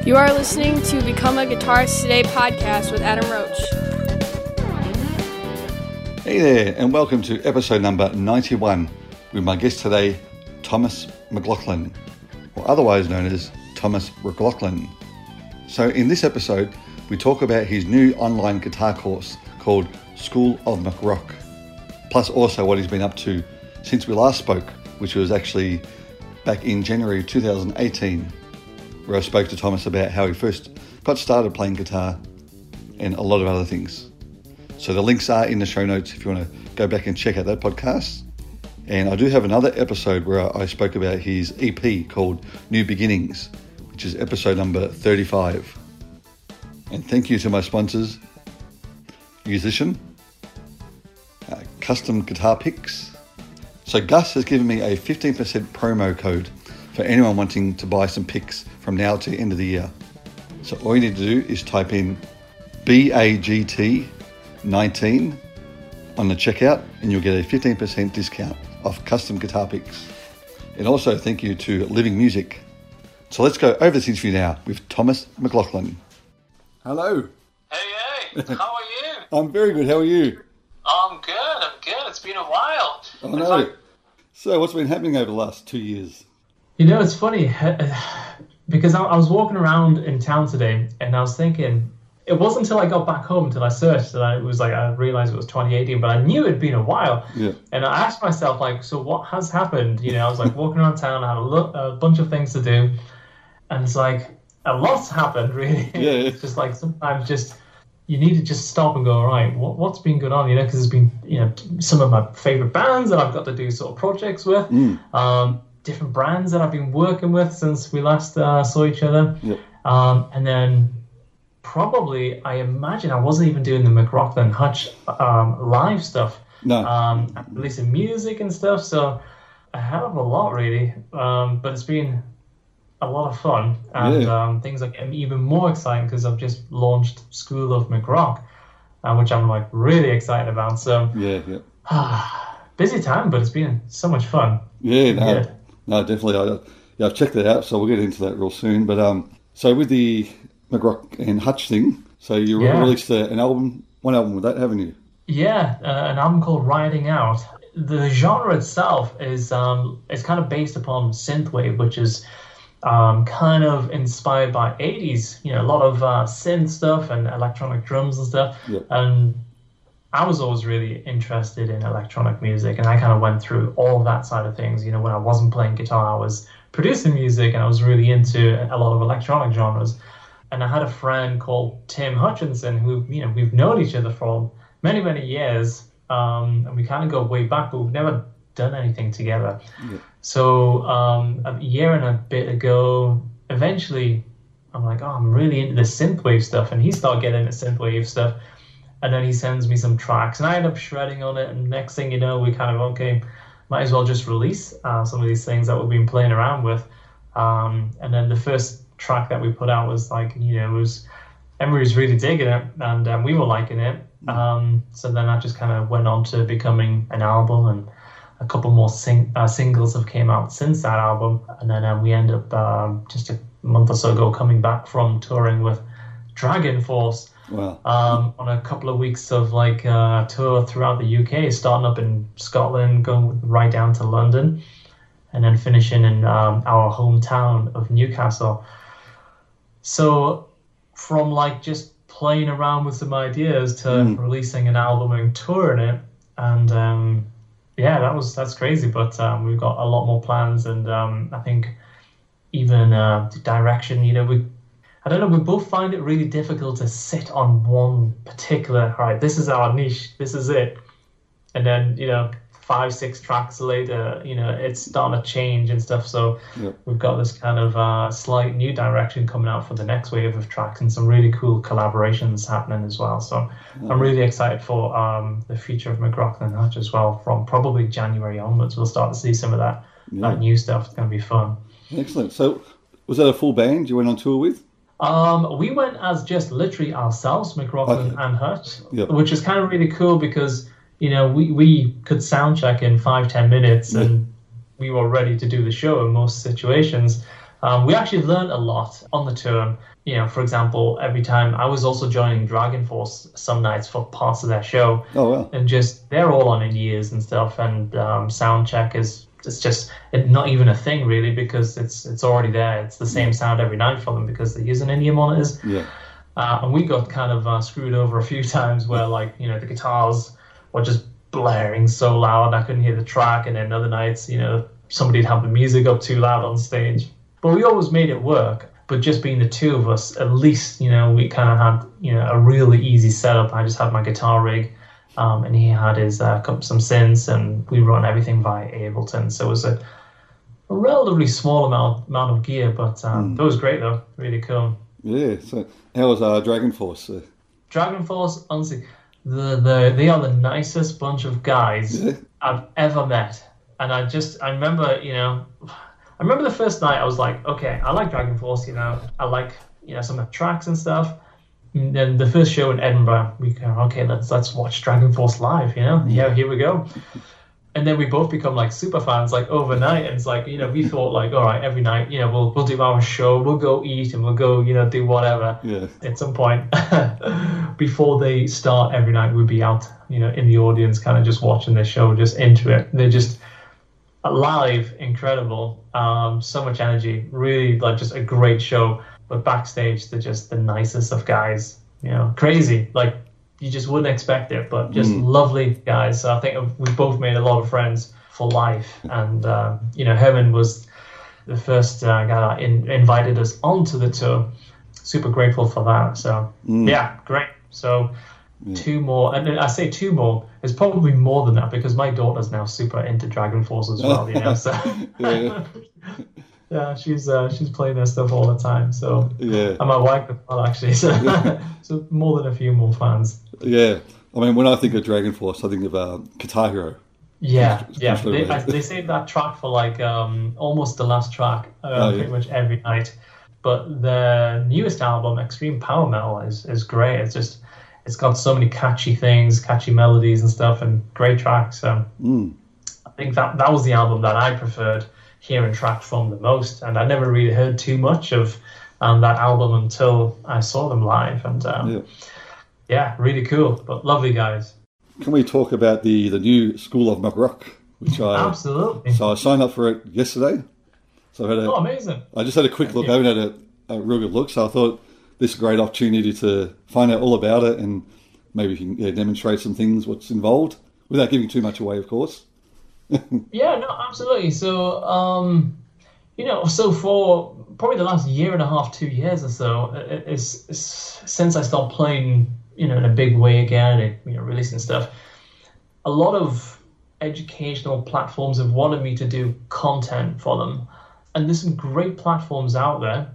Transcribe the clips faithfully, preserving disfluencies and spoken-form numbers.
You are listening to Become a Guitarist Today podcast with Adam Roach. Hey there, and welcome to episode number ninety-one with my guest today, Thomas McLaughlin, or otherwise known as Thomas McLaughlin. So in this episode, we talk about his new online guitar course called School of McRock, plus also what he's been up to since we last spoke, which was actually back in January two thousand eighteen, where I spoke to Thomas about how he first got started playing guitar and a lot of other things. So the links are in the show notes if you want to go back and check out that podcast. And I do have another episode where I spoke about his E P called New Beginnings, which is episode number thirty-five. And thank you to my sponsors, Musician, uh, Custom Guitar Picks. So Gus has given me a fifteen percent promo code for anyone wanting to buy some picks from now to the end of the year. So all you need to do is type in B A G T nineteen on the checkout and you'll get a fifteen percent discount off custom guitar picks. And also thank you to Living Music. So let's go over this interview now with Thomas McLaughlin. Hello. Hey, hey, how are you? I'm very good, how are you? I'm good, I'm good. It's been a while. I know. So what's been happening over the last two years? You know, it's funny, because I was walking around in town today and I was thinking, it wasn't until I got back home until I searched that I was like, I realized it was twenty eighteen, but I knew it'd been a while. Yeah. And I asked myself, like, so what has happened? You know, I was like walking around town, I had a, lo- a bunch of things to do. And it's like, a lot's happened, really. Yeah, yeah. It's just like sometimes just, you need to just stop and go, all right, what, what's been going on? You know, because there's been, you know, some of my favorite bands that I've got to do sort of projects with. Mm. Um, different brands that I've been working with since we last uh, saw each other. Yep. Um, and then probably, I imagine I wasn't even doing the McLaughlin Hutch um, live stuff. No. Um, releasing music and stuff. So a hell of a lot, really. Um, but it's been a lot of fun. And Yeah. um, things are getting even more exciting because I've just launched School of McRock, uh, which I'm like really excited about. So Yeah, yeah. busy time, but it's been so much fun. Yeah, no, Yeah. no, definitely. I, yeah, I've checked that out, so we'll get into that real soon. But um, so with the McRock and Hutch thing, so you Yeah. released a, an album, one album with that, haven't you? Yeah, uh, an album called Riding Out. The genre itself is um, it's kind of based upon synthwave, which is um, kind of inspired by eighties. You know, a lot of uh, synth stuff and electronic drums and stuff. Yeah. And I was always really interested in electronic music, and I kind of went through all of that side of things. You know, when I wasn't playing guitar, I was producing music, and I was really into a lot of electronic genres. And I had a friend called Tim Hutchinson who, you know, we've known each other for many, many years. Um, and we kind of go way back, but we've never done anything together. Yeah. So um, a year and a bit ago, eventually, I'm like, oh, I'm really into the synthwave stuff. And he started getting into synthwave stuff. And then he sends me some tracks. And I end up shredding on it. And next thing you know, we kind of, okay, might as well just release uh, some of these things that we've been playing around with. Um, and then the first track that we put out was like, you know, it was Emery was really digging it, and um, we were liking it. Um, so then that just kind of went on to becoming an album, and a couple more sing- uh, singles have came out since that album. And then uh, we end up um, just a month or so ago coming back from touring with Dragon Force. Wow. Um, on a couple of weeks of like uh, tour throughout the U K, starting up in Scotland, going right down to London, and then finishing in um, our hometown of Newcastle. So from like just playing around with some ideas to Mm. releasing an album and touring it, and um, yeah, that was that's crazy. But um, we've got a lot more plans, and um, I think even uh, the direction. You know, we I don't know. We both find it really difficult to sit on one particular. All right, this is our niche. This is it, and then you know. Five, six tracks later, you know, it's starting to change and stuff. So Yep. we've got this kind of uh, slight new direction coming out for the next wave of tracks, and some really cool collaborations happening as well. So I'm really excited for um, the future of McRock and Hutch as well. From probably January onwards, we'll start to see some of that, Yeah. that new stuff. It's going to be fun. Excellent. So was that a full band you went on tour with? Um, we went as just literally ourselves, McLaughlin Okay. and Hutch, Yep. which is kind of really cool because, you know, we, we could sound check in five, ten minutes and we were ready to do the show in most situations. Um, we actually learned a lot on the tour. You know, for example, every time I was also joining Dragon Force some nights for parts of their show. Oh, wow. And just, they're all on in ears and stuff. And um, sound check is it's just it, not even a thing, really, because it's it's already there. It's the same sound every night for them because they're using in-ear monitors. Yeah. Uh, and we got kind of uh, screwed over a few times where, like, you know, the guitars were just blaring so loud I couldn't hear the track. And then other nights, you know, somebody'd have the music up too loud on stage. But we always made it work. But just being the two of us, at least, you know, we kind of had, you know, a really easy setup. I just had my guitar rig, um, and he had his uh, some synths, and we run everything via Ableton. So it was a, a relatively small amount amount of gear, but um, mm. it was great though, really cool. Yeah. So how was uh, Dragon Force? Uh... Dragon Force, honestly, the the they are the nicest bunch of guys yeah. I've ever met, and I just I remember, you know. I remember the first night I was like, okay, I like Dragon Force, you know, I like, you know, some of the tracks and stuff. And then the first show in Edinburgh, we go, okay, let's let's watch Dragon Force live, you know, yeah, here we go. And then we both become like super fans like overnight, and it's like, you know, we thought like, all right, every night, you know, we'll we'll do our show, we'll go eat, and we'll go, you know, do whatever. Yeah. At some point before they start every night, we'd be out, you know, in the audience, kind of just watching the show, just into it. They're just live, incredible, um, so much energy, really like just a great show. But backstage, they're just the nicest of guys, you know, crazy, like you just wouldn't expect it, but just mm. lovely guys. So I think we both made a lot of friends for life. And um, you know, Herman was the first uh, guy that in, invited us onto the tour. Super grateful for that. So mm. yeah, great. So yeah. two more, and I say two more. It's probably more than that because my daughter's now super into Dragon Force as well. You know, so yeah. yeah, she's uh, she's playing their stuff all the time. So yeah, and my wife as well, actually. So so more than a few more fans. Yeah, I mean, when I think of Dragon Force, I think of uh, Guitar Hero. Yeah, yeah. They, I, they saved that track for like um, almost the last track, uh, oh, yeah. pretty much every night. But the newest album, Extreme Power Metal, is is great. It's just it's got so many catchy things, catchy melodies and stuff, and great tracks. So mm. I think that that was the album that I preferred hearing tracks from the most, and I never really heard too much of um, that album until I saw them live. And um, yeah. yeah, really cool, but lovely guys. Can we talk about the, the new School of McRock, which I absolutely. So I signed up for it yesterday. So I had a, oh, amazing! I just had a quick look. I haven't had a, a real good look, so I thought this is a great opportunity to find out all about it and maybe you can yeah, demonstrate some things, what's involved, without giving too much away, of course. Yeah, no, absolutely. So, um, you know, so for probably the last year and a half, two years or so, it's, it's since I started playing, you know, in a big way again, and, you know, releasing stuff, a lot of educational platforms have wanted me to do content for them. And there's some great platforms out there,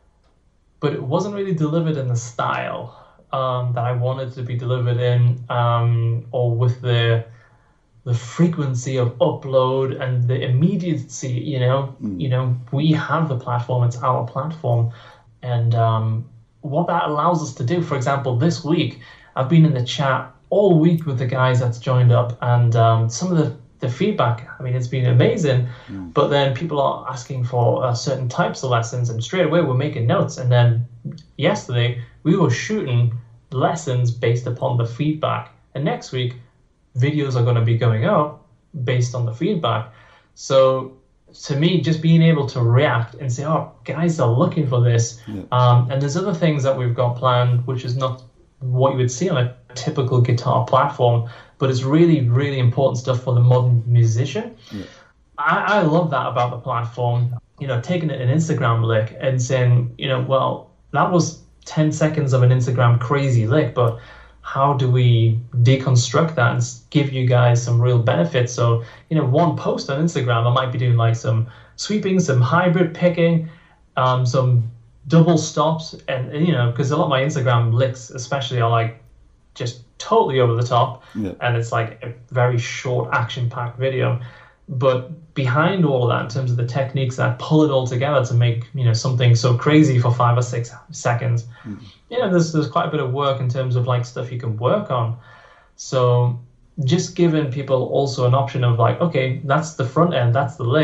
but it wasn't really delivered in the style um, that I wanted to be delivered in, um, or with the the frequency of upload and the immediacy. You know, mm. you know, we have the platform; it's our platform, and um, what that allows us to do. For example, this week I've been in the chat all week with the guys that's joined up, and um, some of the the feedback, I mean, it's been amazing, mm. but then people are asking for uh, certain types of lessons, and straight away we're making notes. And then yesterday we were shooting lessons based upon the feedback, and next week videos are going to be going up based on the feedback. So to me, just being able to react and say, oh, guys are looking for this, yeah. um, and there's other things that we've got planned, which is not what you would see on a typical guitar platform, but it's really, really important stuff for the modern musician. Yeah. I, I love that about the platform. You know, taking an Instagram lick and saying, you know, well, that was ten seconds of an Instagram crazy lick, but how do we deconstruct that and give you guys some real benefits? So, you know, one post on Instagram, I might be doing like some sweeping, some hybrid picking, um, some double stops, and, and you know, because a lot of my Instagram licks especially are like just totally over the top, yeah. and it's like a very short action-packed video. But behind all of that, in terms of the techniques that pull it all together to make, you know, something so crazy for five or six seconds, mm-hmm. you know, there's there's quite a bit of work in terms of like stuff you can work on. So just giving people also an option of like, okay, that's the front end, that's the lick,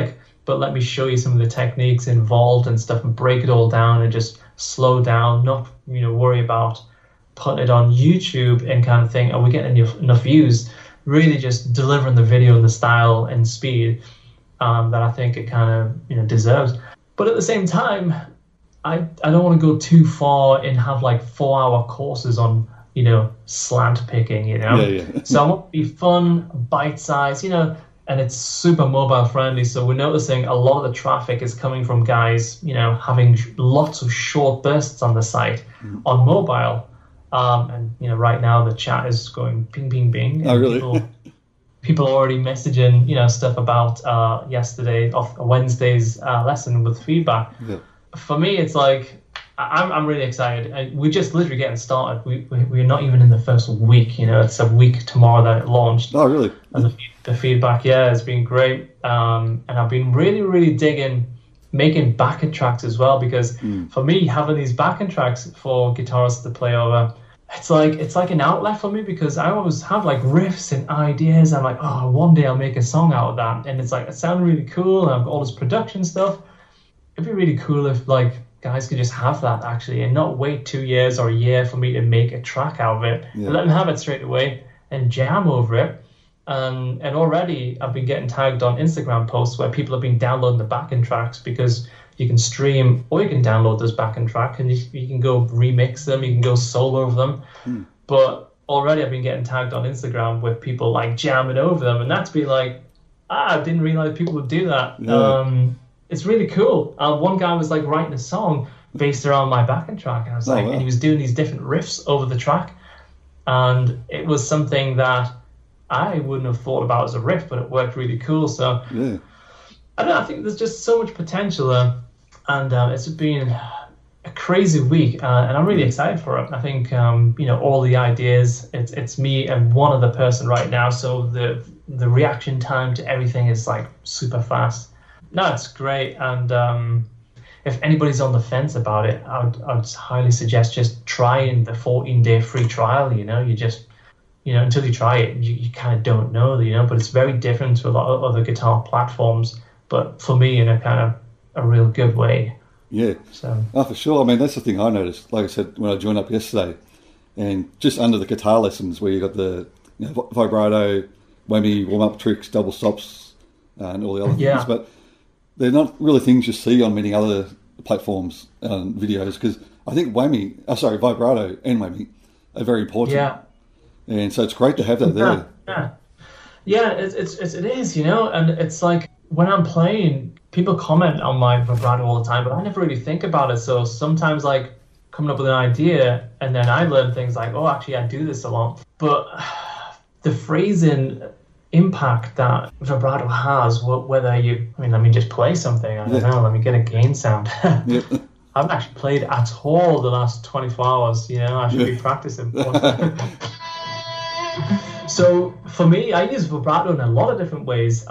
but let me show you some of the techniques involved and stuff and break it all down and just slow down, not, you know, worry about putting it on YouTube and kind of thing, are we getting enough, enough views? Really just delivering the video in the style and speed um, that I think it kind of, you know, deserves. But at the same time, I, I don't want to go too far and have like four hour courses on, you know, slant picking, you know. Yeah, yeah. So I want to be fun, bite size, you know, and it's super mobile friendly. So we're noticing a lot of the traffic is coming from guys, you know, having lots of short bursts on the site mm. on mobile. Um, and, you know, right now the chat is going ping, ping, ping. Oh, really? People, people are already messaging, you know, stuff about uh, yesterday, of Wednesday's uh, lesson with feedback. Yeah. For me, it's like, I'm I'm really excited. I, we're just literally getting started. We, we, we're not even in the first week, you know, it's a week tomorrow that it launched. Oh, really? And the, the feedback, yeah, has been great. Um, and I've been really, really digging making backing tracks as well, because mm. for me, having these backing tracks for guitarists to play over, it's like it's like an outlet for me, because I always have like riffs and ideas. I'm like, oh, one day I'll make a song out of that, and it's like, it sounds really cool, and I've got all this production stuff. It'd be really cool if like guys could just have that actually, and not wait two years or a year for me to make a track out of it. Yeah. Let them have it straight away and jam over it. Um, and already I've been getting tagged on Instagram posts where people have been downloading the backing tracks, because you can stream or you can download those backing tracks and you, you can go remix them, you can go solo over them. Mm. But already I've been getting tagged on Instagram with people like jamming over them, and that's been like, ah, I didn't realize people would do that. Yeah. Um, it's really cool. Uh, one guy was like writing a song based around my backing track, and I was oh, like, wow. and he was doing these different riffs over the track, and it was something that I wouldn't have thought about as a riff, but it worked really cool. So yeah. I don't know, I think there's just so much potential there, and uh, it's been a crazy week, uh, and I'm really excited for it. I think um, you know, all the ideas. It's it's me and one other person right now, so the the reaction time to everything is like super fast. No, it's great, and um, if anybody's on the fence about it, I would I would highly suggest just trying the fourteen day free trial. You know, you just You know, until you try it, you, you kind of don't know, you know, but it's very different to a lot of other guitar platforms, but for me, in a kind of a real good way. Yeah. So. Oh, for sure. I mean, that's the thing I noticed, like I said, when I joined up yesterday, and just under the guitar lessons where you got the, you know, vibrato, whammy, warm-up tricks, double stops, uh, and all the other things, yeah. but they're not really things you see on many other platforms and videos, because I think whammy, oh, sorry, vibrato and whammy are very important. Yeah. And so it's great to have that there. Yeah, yeah, yeah it's, it's, it's, it is, you know, and it's like when I'm playing, people comment on my vibrato all the time, but I never really think about it. So sometimes, like, coming up with an idea, and then I learn things like, oh, actually, I do this a lot. But the phrasing impact that vibrato has, whether you, I mean, let me just play something, I don't yeah. know, let me get a gain sound. yeah. I haven't actually played at all the last twenty-four hours, you know, I should yeah. be practicing. So for me, I use vibrato in a lot of different ways.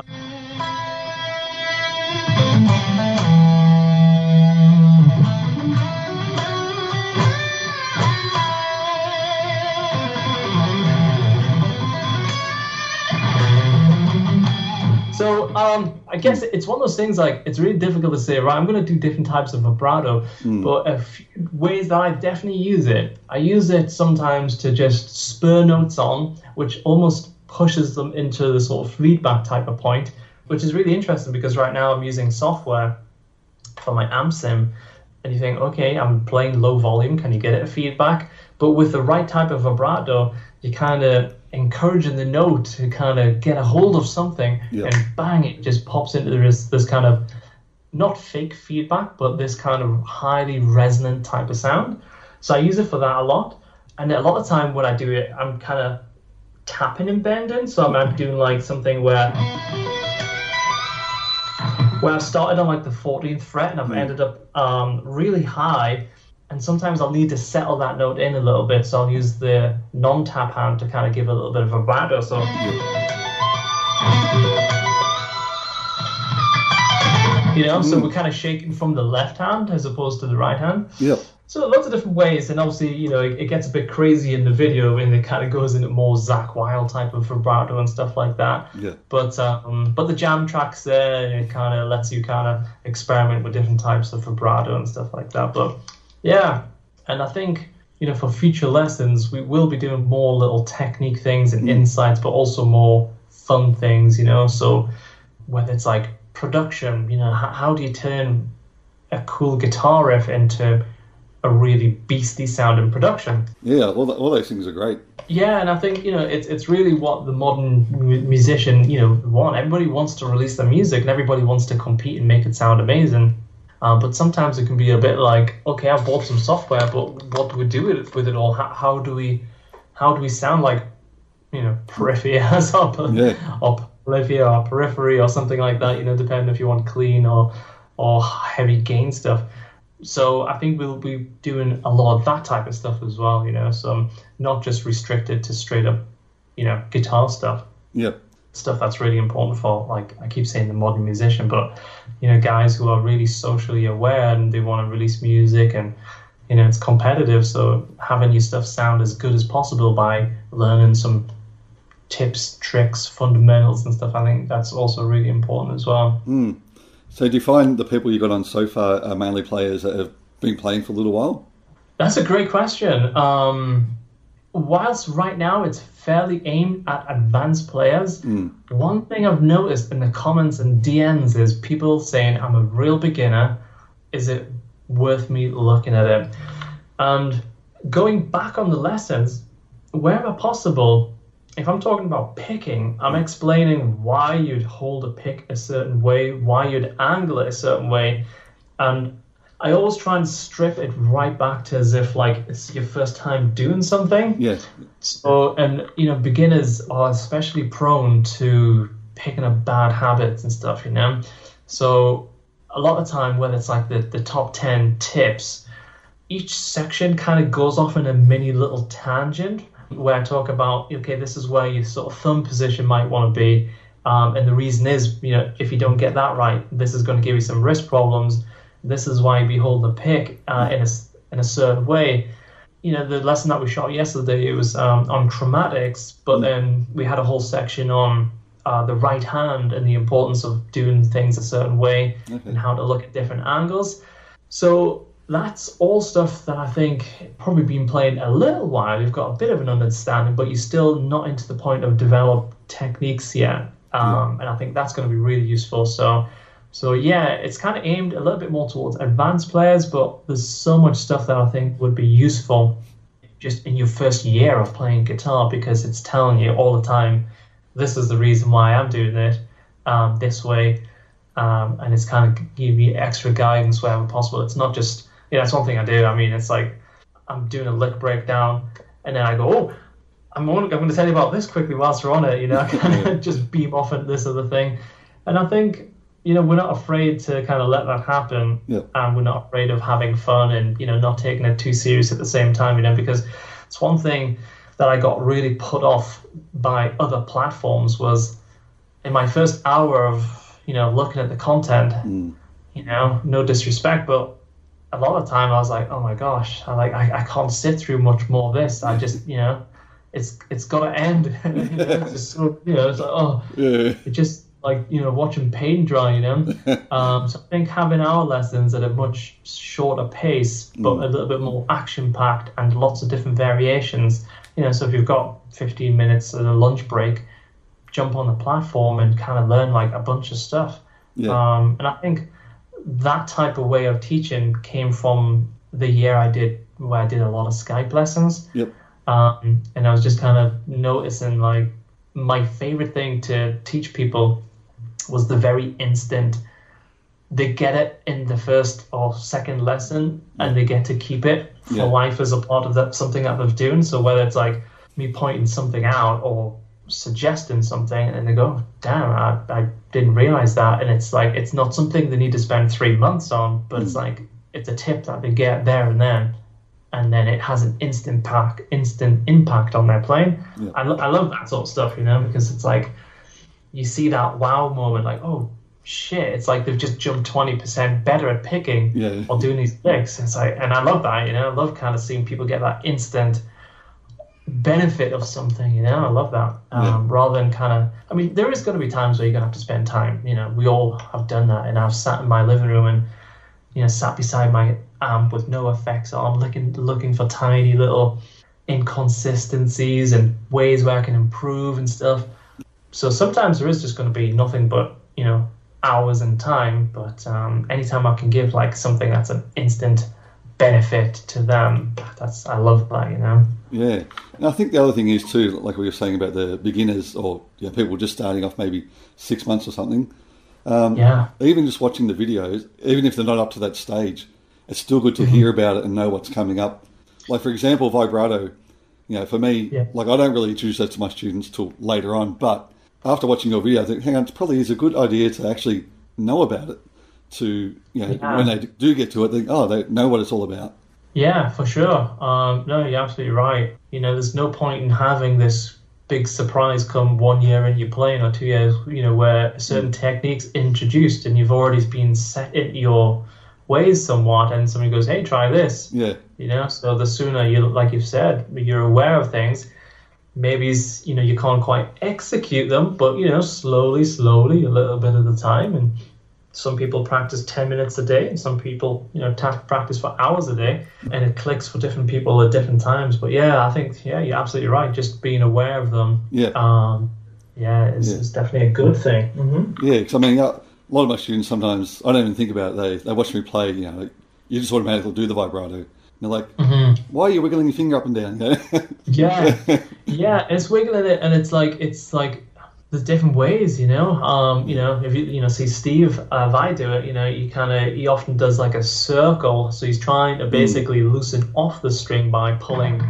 So um, I guess it's one of those things, like, it's really difficult to say, right, I'm going to do different types of vibrato, mm. but a few ways that I definitely use it, I use it sometimes to just spur notes on, which almost pushes them into the sort of feedback type of point, which is really interesting, because right now I'm using software for my amp sim, and you think, okay, I'm playing low volume, can you get it a feedback? But with the right type of vibrato, you kind of encouraging the note to kind of get a hold of something, yeah. and bang, it just pops into this this kind of not fake feedback, but this kind of highly resonant type of sound. So I use it for that a lot, and a lot of time when I do it, I'm kind of tapping and bending. So I'm, I'm doing like something where where I started on like the fourteenth fret, and I've mm. ended up um, really high. And sometimes I'll need to settle that note in a little bit, so I'll use the non-tap hand to kind of give a little bit of vibrato. So, you know, mm. so we're kind of shaking from the left hand as opposed to the right hand. Yeah. So lots of different ways, and obviously, you know, it, it gets a bit crazy in the video, and it kind of goes into more Zakk Wylde type of vibrato and stuff like that. Yeah. But um, but the jam tracks there, and it kind of lets you kind of experiment with different types of vibrato and stuff like that. But yeah, and I think, you know, for future lessons, we will be doing more little technique things and mm. insights, but also more fun things, you know. So whether it's like production, you know, how, how do you turn a cool guitar riff into a really beastly sound in production? Yeah, all, the, all those things are great. Yeah, and I think, you know, it's it's really what the modern mu- musician, you know, want. Everybody wants to release their music, and everybody wants to compete and make it sound amazing. Uh, but sometimes it can be a bit like, okay, I bought some software, but what do we do with it, with it all? How, how do we, how do we sound like, you know, Peripheras or, yeah. or Polyphia or Periphery or something like that? You know, depending if you want clean or or heavy gain stuff. So I think we'll be doing a lot of that type of stuff as well, you know, so not just restricted to straight up, you know, guitar stuff. Yep. Stuff that's really important for, like, I keep saying the modern musician, but, you know, guys who are really socially aware and they want to release music and, you know, it's competitive. So having your stuff sound as good as possible by learning some tips, tricks, fundamentals and stuff, I think that's also really important as well. Mm. So do you find the people you got on so far are mainly players that have been playing for a little while? That's a great question. Um, whilst right now it's fairly aimed at advanced players, mm. one thing I've noticed in the comments and D Ms is people saying, I'm a real beginner. Is it worth me looking at it? And going back on the lessons, wherever possible, if I'm talking about picking, I'm explaining why you'd hold a pick a certain way, why you'd angle it a certain way. And I always try and strip it right back to as if like it's your first time doing something. Yes. So, and, you know, beginners are especially prone to picking up bad habits and stuff, you know. So a lot of the time, whether it's like the, the top ten tips, each section kind of goes off in a mini little tangent, where I talk about, okay, this is where your sort of thumb position might want to be. Um, and the reason is, you know, if you don't get that right, this is going to give you some wrist problems. This is why we hold the pick uh, in, a, in a certain way. You know, the lesson that we shot yesterday, it was um, on chromatics, but then we had a whole section on uh, the right hand and the importance of doing things a certain way okay. and how to look at different angles. So that's all stuff that I think probably been playing a little while. You've got a bit of an understanding, but you're still not into the point of developed techniques yet. Um, yeah. And I think that's going to be really useful. So, so yeah, it's kind of aimed a little bit more towards advanced players, but there's so much stuff that I think would be useful just in your first year of playing guitar, because it's telling you all the time, this is the reason why I'm doing it um, this way. Um, and it's kind of giving you extra guidance wherever possible. It's not just, yeah, that's one thing I do. I mean, it's like I'm doing a lick breakdown, and then I go, oh, I'm, I'm going to tell you about this quickly whilst we're on it. You know, I kind of just beam off at this other thing. And I think, you know, we're not afraid to kind of let that happen. Yeah. And we're not afraid of having fun and, you know, not taking it too serious at the same time, you know, because it's one thing that I got really put off by other platforms was in my first hour of, you know, looking at the content, mm. you know, no disrespect, but a lot of time I was like, oh my gosh, I like I, I can't sit through much more of this. I just, you know, it's it's got to end. you know, it's just so, you know, it's like, oh, yeah. it just like, you know, watching paint dry, you know. um, so I think having our lessons at a much shorter pace, but mm. a little bit more action packed and lots of different variations. You know, so if you've got fifteen minutes at a lunch break, jump on the platform and kind of learn like a bunch of stuff. Yeah. Um, and I think that type of way of teaching came from the year I did where I did a lot of Skype lessons. Yep. Um, and I was just kind of noticing like my favorite thing to teach people was the very instant they get it in the first or second lesson and they get to keep it for yeah. life as a part of that something that they're doing. So whether it's like me pointing something out or suggesting something and they go, damn, I, I didn't realize that. And it's like, it's not something they need to spend three months on, but mm. it's like, it's a tip that they get there and then, and then it has an instant pack, instant impact on their playing. Yeah. I, lo- I love that sort of stuff, you know, because it's like, you see that wow moment, like, oh shit, it's like they've just jumped twenty percent better at picking Yeah. or doing these licks. It's like, and I love that, you know, I love kind of seeing people get that instant benefit of something, you know, I love that. Um, Yeah. Rather than kind of, I mean, there is going to be times where you're going to have to spend time, you know, we all have done that. And I've sat in my living room and, you know, sat beside my amp with no effects on, looking, looking for tiny little inconsistencies and ways where I can improve and stuff. So sometimes there is just going to be nothing but, you know, hours and time. But um, anytime I can give like something that's an instant benefit to them, that's, I love that, you know. Yeah. And I think the other thing is too, like we were saying about the beginners or you know, people just starting off maybe six months or something. Um, Yeah. Even just watching the videos, even if they're not up to that stage, it's still good to hear about it and know what's coming up. Like, for example, vibrato, you know, for me, Yeah. like I don't really introduce that to my students till later on, but after watching your video, I think, hang on, it probably is a good idea to actually know about it, to, you know, Yeah. when they do get to it, they, oh, they know what it's all about. Yeah, for sure. Um, no, you're absolutely right. You know, there's no point in having this big surprise come one year and you're playing or two years, you know, where certain techniques introduced and you've already been set into your ways somewhat, and somebody goes, hey, try this. Yeah. You know, so the sooner you, like you've said, you're aware of things, maybe, you know, you can't quite execute them, but, you know, slowly, slowly, a little bit at a time. And some people practice ten minutes a day, and some people, you know, ta- practice for hours a day, and it clicks for different people at different times. But yeah, I think, yeah, you're absolutely right. Just being aware of them, Yeah. um, yeah, is, Yeah. is definitely a good thing. Mm-hmm. Yeah, because I mean, a lot of my students sometimes, I don't even think about it, they, they watch me play, you know, you just automatically do the vibrato. And they're like, Mm-hmm. why are you wiggling your finger up and down? You know? Yeah, yeah, it's wiggling it, and it's like it's like there's different ways, you know. Um, you know, if you you know see Steve, uh, if I do it, you know, he kind of he often does like a circle, so he's trying to basically loosen off the string by pulling.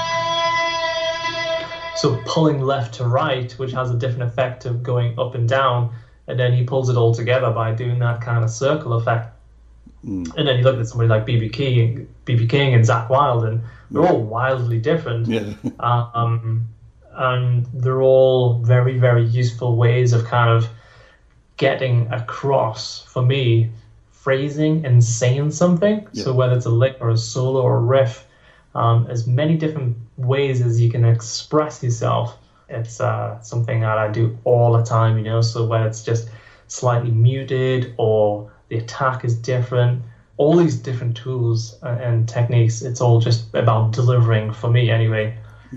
So pulling left to right, which has a different effect of going up and down, and then he pulls it all together by doing that kind of circle effect. Mm. And then you look at somebody like B B King, B B King and Zach Wild, and they're all wildly different. Yeah. Um, and they're all very, very useful ways of kind of getting across, for me, phrasing and saying something. Yeah. So whether it's a lick or a solo or a riff, um, as many different ways as you can express yourself. It's uh, something that I do all the time, you know. So whether it's just slightly muted or the attack is different, all these different tools and techniques, it's all just about delivering, for me anyway,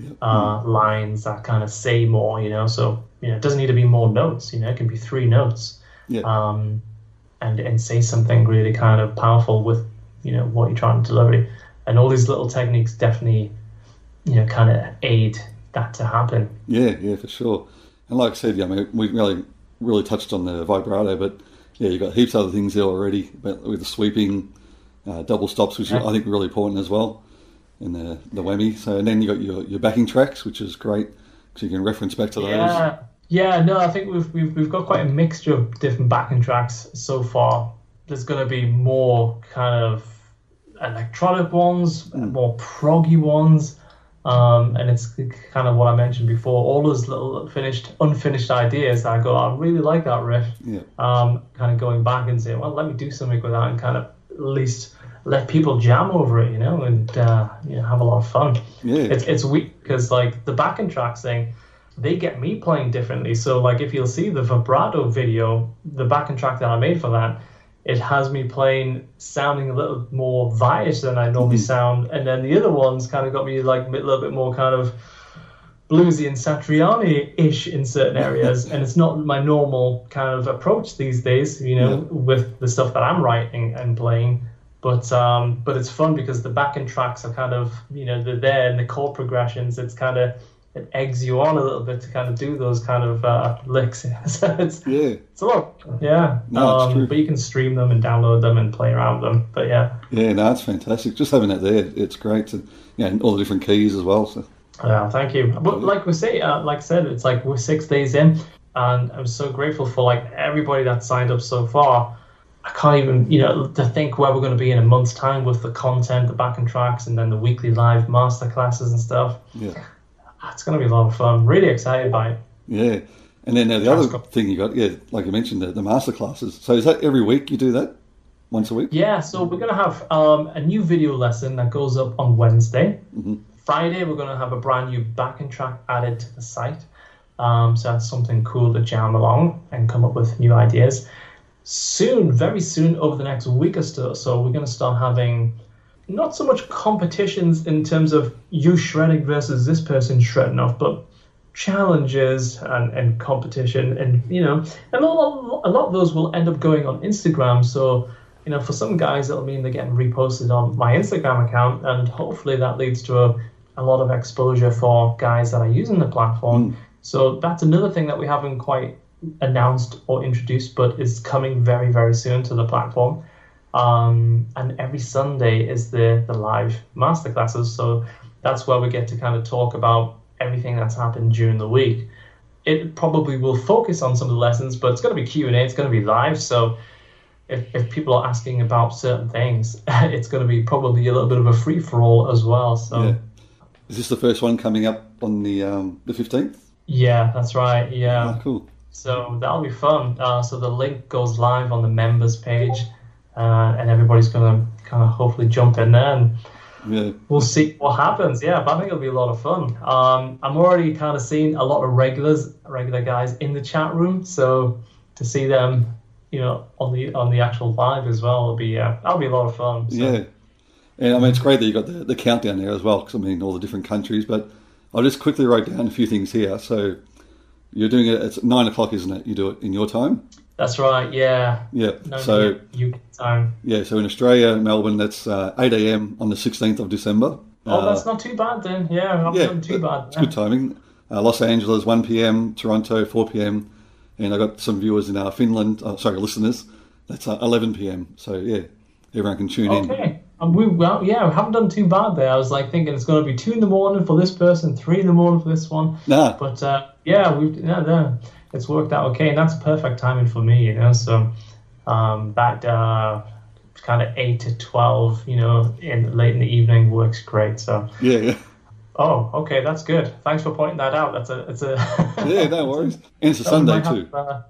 uh, lines that kind of say more, you know. So, you know, it doesn't need to be more notes, you know, it can be three notes. Yeah. Um, and, and say something really kind of powerful with, you know, what you're trying to deliver. And all these little techniques definitely, you know, kind of aid that to happen. Yeah, yeah, for sure. And like I said, yeah, I mean, we really, really touched on the vibrato, but yeah, you've got heaps of other things there already, but with the sweeping, uh, double stops, which Yeah. I think are really important as well, and the the whammy. So, and then you got your, your backing tracks, which is great, because you can reference back to those. Yeah, yeah. No, I think we've we've we've got quite a mixture of different backing tracks so far. There's going to be more kind of electronic ones, Mm. more proggy ones, um, and it's kind of what I mentioned before. All those little finished, unfinished ideas that I go, I really like that riff. Yeah, Um, kind of going back and saying, well, let me do something with that, and kind of at least let people jam over it, you know, and uh, you know, have a lot of fun. yeah, It's it's weird because like the backing tracks thing, they get me playing differently. So like if you'll see the vibrato video, the backing track that I made for that, it has me playing sounding a little more Vai-ish than I normally Mhm. sound, and then the other ones kind of got me like a little bit more kind of bluesy and Satriani-ish in certain areas, and it's not my normal kind of approach these days, you know, Yeah. with the stuff that I'm writing and playing. But um, but it's fun because the backing tracks are kind of, you know, they're there, and the chord progressions, it's kind of, it eggs you on a little bit to kind of do those kind of uh, licks. So it's yeah, it's a lot, yeah. No, it's um, true. But you can stream them and download them and play around with them. But yeah, yeah. No, it's fantastic. Just having that there, it's great. To, you know, and all the different keys as well. So yeah. Thank you. But like we say, uh, like I said, it's like we're six days in, and I'm so grateful for like everybody that signed up so far. I can't even, you know, to think where we're going to be in a month's time with the content, the backing tracks, and then the weekly live master classes and stuff. yeah. It's going to be a lot of fun. Really excited by it. Yeah, And then uh, the other thing you got, yeah, like you mentioned, the, the master classes. So is that every week you do that? Once a week? Yeah, so we're going to have um, a new video lesson that goes up on Wednesday. Mm-hmm. Friday, we're going to have a brand new backing track added to the site. Um, so that's something cool to jam along and come up with new ideas. Soon, very soon, over the next week or so, so we're going to start having not so much competitions in terms of you shredding versus this person shredding off, but challenges and, and competition. And, you know, and a lot, a lot of those will end up going on Instagram. So, you know, for some guys, it'll mean they're getting reposted on my Instagram account, and hopefully that leads to a, a lot of exposure for guys that are using the platform. Mm. So that's another thing that we haven't quite announced or introduced, but is coming very, very soon to the platform. Um, and every Sunday is the, the live masterclasses. So that's where we get to kind of talk about everything that's happened during the week. It probably will focus on some of the lessons, but it's going to be Q and A, it's going to be live. So If, if people are asking about certain things, it's going to be probably a little bit of a free-for-all as well. So, yeah. Is this the first one coming up on the um, the fifteenth? Yeah, that's right. Yeah. Oh, cool. So that'll be fun. Uh, so the link goes live on the members page, uh, and everybody's going to kind of hopefully jump in there, and yeah. we'll see what happens. Yeah, but I think it'll be a lot of fun. Um, I'm already kind of seeing a lot of regulars, regular guys in the chat room. So to see them, you know, on the on the actual live as well, will be uh, that'll be a lot of fun. So. Yeah, and I mean it's great that you got the, the countdown there as well, because I mean all the different countries. But I'll just quickly write down a few things here. So you're doing it. It's nine o'clock, isn't it? You do it in your time. That's right. Yeah. Yeah. No, so U K time. Yeah. So in Australia, Melbourne, that's uh, eight a.m. on the sixteenth of December. Oh, uh, that's not too bad then. Yeah, not yeah, too bad. It's good timing. Uh, Los Angeles, one p.m. Toronto, four p.m. And I got some viewers in uh, Finland. Oh, sorry, listeners. That's uh, eleven p.m. So yeah, everyone can tune in. Okay. Um, we well, yeah, we haven't done too bad there. I was like thinking it's going to be two in the morning for this person, three in the morning for this one. Nah. But uh, yeah, we've yeah, yeah, it's worked out okay, and that's perfect timing for me, you know. So um, that uh, kind of eight to twelve, you know, in late in the evening works great. So yeah, yeah. Oh, okay, that's good. Thanks for pointing that out. That's a, it's a. Yeah, no worries. And it's a Sunday have, too. Uh,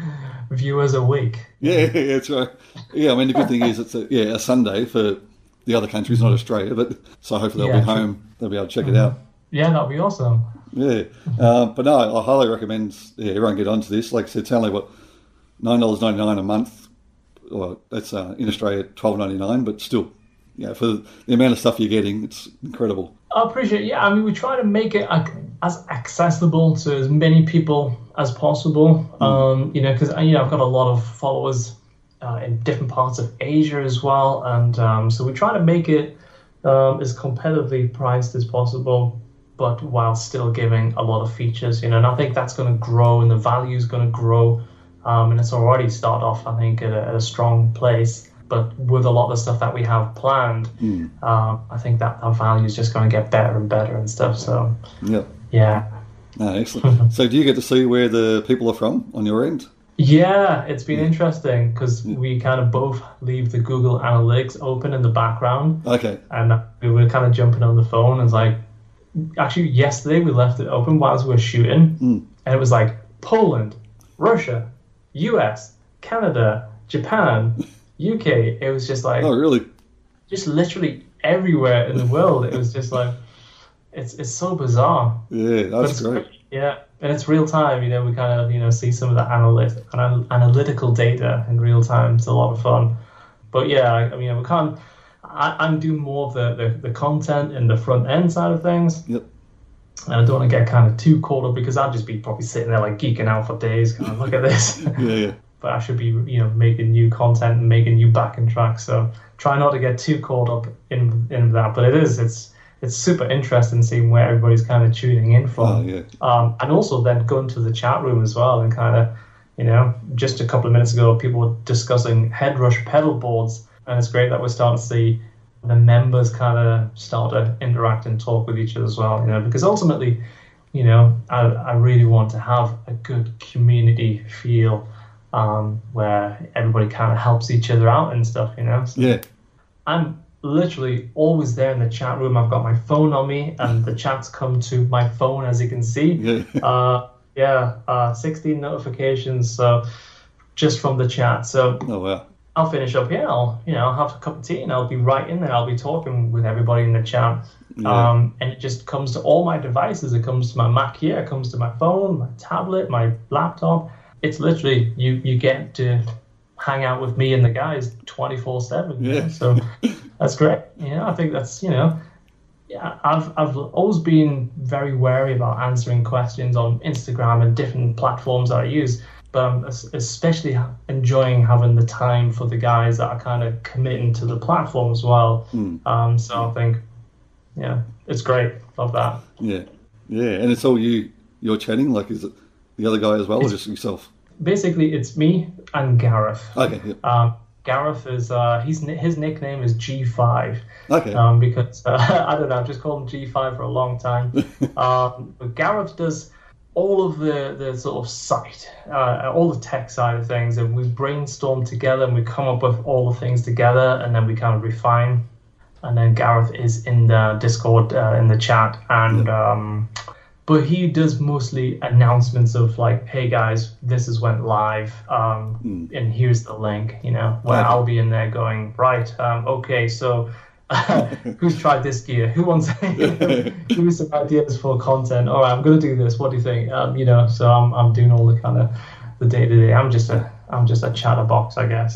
viewers a week. Yeah, yeah, that's right. Yeah, I mean the good thing is it's a yeah a Sunday for the other countries, not Australia, but so hopefully they'll Yeah, be true. home. They'll be able to check it out. Yeah, that'd be awesome. Yeah, uh, but no, I highly recommend yeah, everyone get onto this. Like I said, it's only what nine dollars ninety nine a month. Well, that's uh, in Australia twelve ninety nine, but still, yeah, for the amount of stuff you're getting, it's incredible. I appreciate it. Yeah, I mean, we try to make it ac- as accessible to as many people as possible. Mm. Um, you know, because you know I've got a lot of followers uh, in different parts of Asia as well, and um, so we try to make it um, as competitively priced as possible, but while still giving a lot of features. You know, and I think that's going to grow, and the value is going to grow, um, and it's already started off, I think, at a, at a strong place. But with a lot of the stuff that we have planned, mm. um, I think that our value is just going to get better and better and stuff. So, yeah. Yeah. No, excellent. So do you get to see where the people are from on your end? Yeah, it's been yeah. interesting because yeah. we kind of both leave the Google Analytics open in the background. Okay. And we were kind of jumping on the phone. And it's like, actually, yesterday we left it open whilst we were shooting. Mm. And it was like Poland, Russia, U S, Canada, Japan, U K. It was just like, oh, really? Just literally everywhere in the world. It was just like, it's it's so bizarre. Yeah, that's great. great. Yeah, and it's real time. You know, we kind of you know see some of the analyt- anal- analytical data in real time. It's a lot of fun. But yeah, I, I mean, we can't. I, I'm doing more of the, the the content and the front end side of things. Yep. And I don't want to get kind of too caught up because I'd just be probably sitting there like geeking out for days. Kind of look at this. yeah, yeah. But I should be, you know, making new content and making new backing tracks. So try not to get too caught up in in that. But it is, it's it's super interesting seeing where everybody's kind of tuning in from. Oh, yeah. Um, and also then going to the chat room as well and kind of, you know, just a couple of minutes ago, people were discussing Headrush pedal boards. And it's great that we're starting to see the members kind of start to interact and talk with each other as well, you know, because ultimately, you know, I, I really want to have a good community feel um, where everybody kind of helps each other out and stuff, you know. So yeah. I'm literally always there in the chat room. I've got my phone on me and the chats come to my phone, as you can see. Yeah. Uh, Yeah, uh, sixteen notifications. So just from the chat. So Oh wow. I'll finish up here. I'll, you know, I'll have a cup of tea and I'll be right in there. I'll be talking with everybody in the chat. Yeah. Um, and it just comes to all my devices. It comes to my Mac here. It comes to my phone, my tablet, my laptop. It's literally, you, you get to hang out with me and the guys twenty-four seven. Yeah. So that's great. You know, I think that's, you know, yeah, I've, I've always been very wary about answering questions on Instagram and different platforms that I use. But I'm especially enjoying having the time for the guys that are kind of committing to the platform as well. Mm. Um, so I think, yeah, it's great. Love that. Yeah. Yeah. And it's all you, you're chatting? Like, is it the other guy as well, or just yourself? Basically, it's me and Gareth. Okay. Yep. Um, Gareth is, uh, he's, his nickname is G five. Okay. Um, because, uh, I don't know, I've just called him G five for a long time. um, but Gareth does all of the, the sort of site, uh, all the tech side of things, and we brainstorm together and we come up with all the things together, and then we kind of refine. And then Gareth is in the Discord, uh, in the chat, and um, but he does mostly announcements of like, hey guys, this has went live, um, Mm. and here's the link, you know, where Okay. I'll be in there going, right, um, okay, so who's tried this gear? Who wants? Give me some ideas for content. All right, I'm gonna do this. What do you think? Um, you know, so I'm I'm doing all the kind of the day to day. I'm just a I'm just a chatterbox, I guess.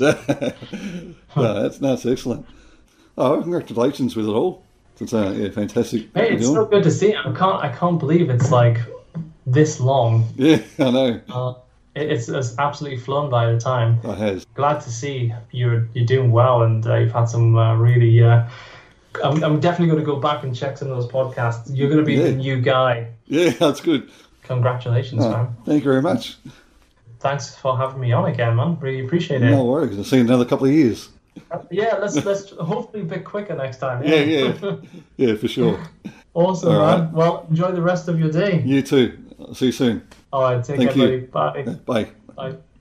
No, that's that's excellent. Oh, congratulations with it all. It's uh, yeah, fantastic. what Hey, you're it's doing. so good to see. I can't I can't believe it's like this long. Yeah, I know. Uh, it, it's it's absolutely flown by the time. It has. Glad to see you're you're doing well, and uh, you've had some uh, really. Uh, I'm I'm definitely going to go back and check some of those podcasts. You're going to be Yeah. the new guy. Yeah, that's good. Congratulations, Oh, man. thank you very much. Thanks for having me on again, man. Really appreciate it. No worries. I'll see you in another couple of years. Yeah, let's let's hopefully a bit quicker next time. Yeah, yeah. Yeah, for sure. Awesome, All man. right. Well, enjoy the rest of your day. You too. I'll see you soon. All right, take Thank care, you. buddy. Bye. Bye. Bye.